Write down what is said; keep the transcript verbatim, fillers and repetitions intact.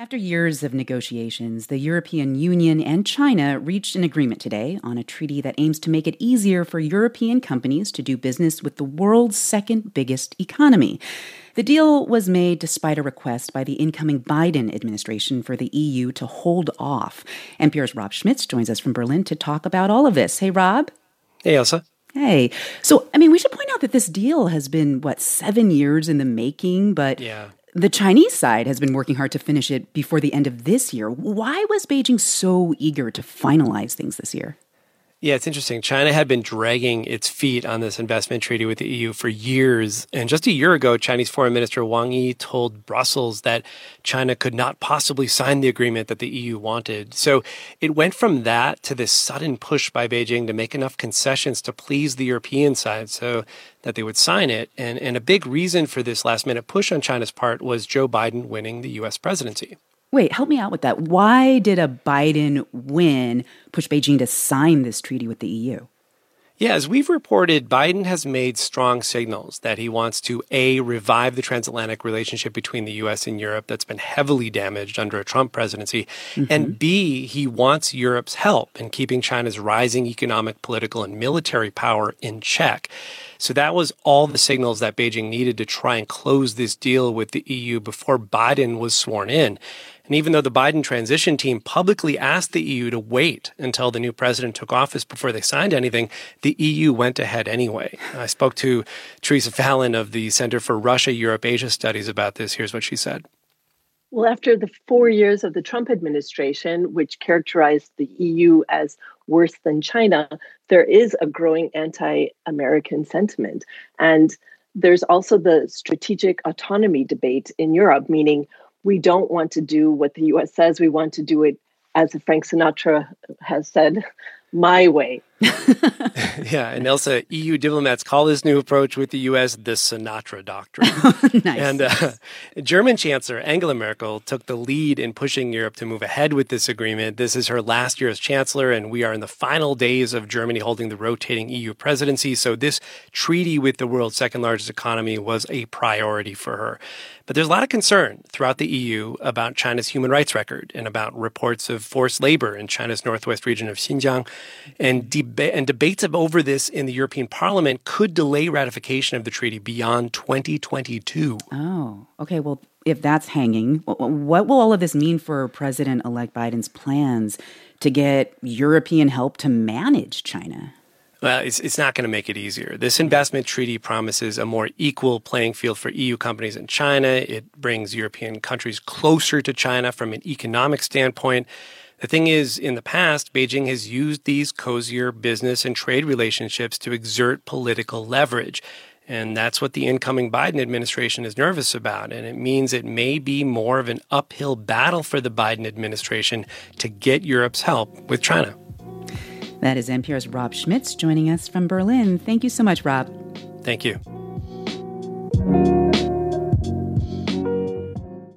After years of negotiations, the European Union and China reached an agreement today on a treaty that aims to make it easier for European companies to do business with the world's second biggest economy. The deal was made despite a request by the incoming Biden administration for the E U to hold off. N P R's Rob Schmitz joins us from Berlin to talk about all of this. Hey, Rob. Hey, Elsa. Hey. So, I mean, we should point out that this deal has been, what, seven years in the making, but yeah. The Chinese side has been working hard to finish it before the end of this year. Why was Beijing so eager to finalize things this year? Yeah, it's interesting. China had been dragging its feet on this investment treaty with the E U for years. And just a year ago, Chinese Foreign Minister Wang Yi told Brussels that China could not possibly sign the agreement that the E U wanted. So it went from that to this sudden push by Beijing to make enough concessions to please the European side so that they would sign it. And, and a big reason for this last-minute push on China's part was Joe Biden winning the U S presidency. Wait, help me out with that. Why did a Biden win push Beijing to sign this treaty with the E U? Yeah, as we've reported, Biden has made strong signals that he wants to, A, revive the transatlantic relationship between the U S and Europe that's been heavily damaged under a Trump presidency, mm-hmm. and B, he wants Europe's help in keeping China's rising economic, political, and military power in check. So that was all the signals that Beijing needed to try and close this deal with the E U before Biden was sworn in. And even though the Biden transition team publicly asked the E U to wait until the new president took office before they signed anything, the E U went ahead anyway. I spoke to Teresa Fallon of the Center for Russia, Europe, Asia Studies about this. Here's what she said. Well, after the four years of the Trump administration, which characterized the E U as worse than China, there is a growing anti-American sentiment. And there's also the strategic autonomy debate in Europe, meaning we don't want to do what the U S says. We want to do it, as Frank Sinatra has said, my way. Yeah, and Elsa, E U diplomats call this new approach with the U S the Sinatra Doctrine. Nice. And uh, German Chancellor Angela Merkel took the lead in pushing Europe to move ahead with this agreement. This is her last year as chancellor, and we are in the final days of Germany holding the rotating E U presidency. So this treaty with the world's second largest economy was a priority for her. But there's a lot of concern throughout the E U about China's human rights record and about reports of forced labor in China's northwest region of Xinjiang. And, deba- and debates over this in the European Parliament could delay ratification of the treaty beyond twenty twenty-two. Oh, okay. Well, if that's hanging, what will all of this mean for President-elect Biden's plans to get European help to manage China? Well, it's it's not going to make it easier. This investment treaty promises a more equal playing field for E U companies in China. It brings European countries closer to China from an economic standpoint. The thing is, in the past, Beijing has used these cozier business and trade relationships to exert political leverage. And that's what the incoming Biden administration is nervous about. And it means it may be more of an uphill battle for the Biden administration to get Europe's help with China. That is N P R's Rob Schmitz joining us from Berlin. Thank you so much, Rob. Thank you.